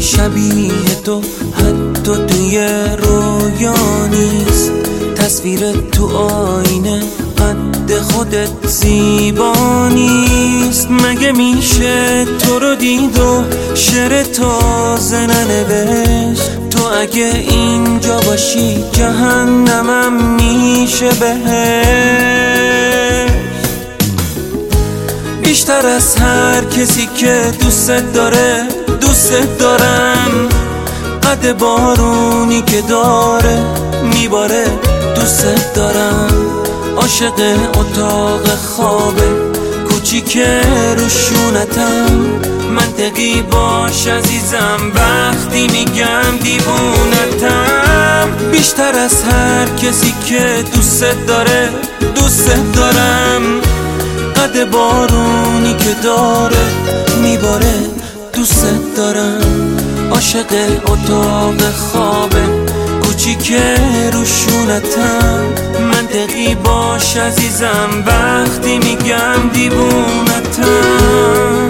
شبیه تو حتی توی رویا نیست. تصویر تو آینه قد خودت زیبا نیست. مگه میشه تو رو دید و شعر تازه ننوشت؟ تو اگه اینجا باشی جهنمم میشه بهشت. بیشتر از هر کسی که دوست داره دوست دارم. قد بارونی که داره میباره دوست دارم. عاشق اتاق خواب کوچیک روشونتم. منطقی باش عزیزم وقتی میگم دیوونتم. بیشتر از هر کسی که دوست داره دوست دارم. قد بارونی که داره میباره دوست دارم. عاشق اتاق خواب کوچیک روشونتم. منطقی باش عزیزم وقتی میگم دیوونتم.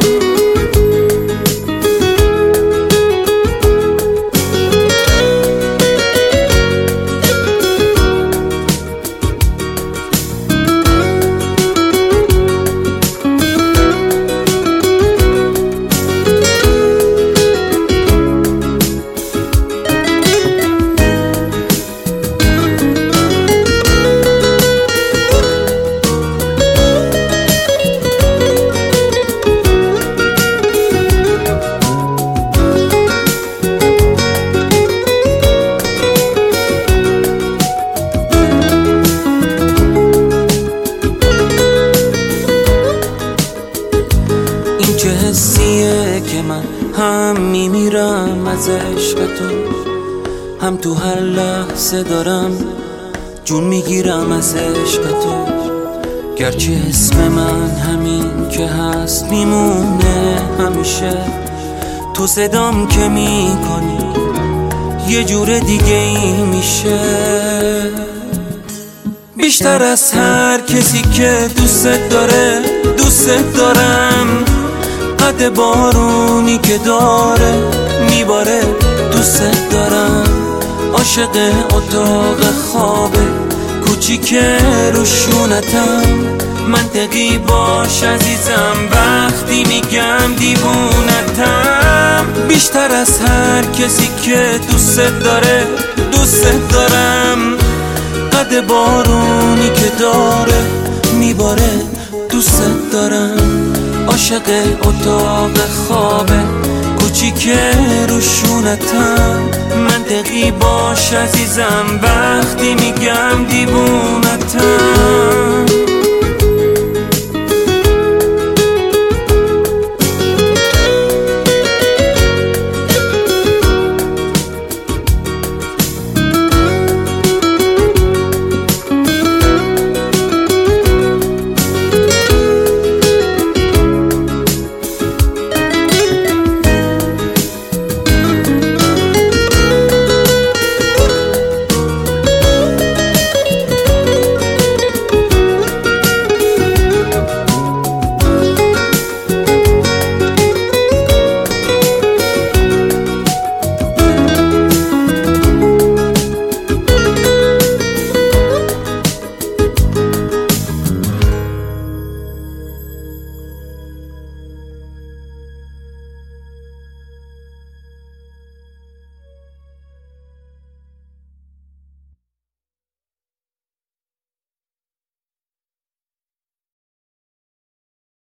چه حسیه که من هم میمیرم از عشق تو، هم تو هر لحظه دارم جون میگیرم از عشق تو. گرچه اسم من همین که هست میمونه همیشه، تو صدام که میکنی یه جور دیگه ای میشه. بیشتر از هر کسی که دوست داره دوست دارم. قد بارونی که داره میباره دوست دارم. عاشق اتاق خواب کوچیک روشونتم. منطقی باش عزیزم وقتی میگم دیوونتم. بیشتر از هر کسی که دوست داره دوست دارم. قد بارونی که داره میباره دوست دارم. عاشق اتاق خواب کوچیک روشونتم. منطقی باش عزیزم وقتی میگم دیوونتم.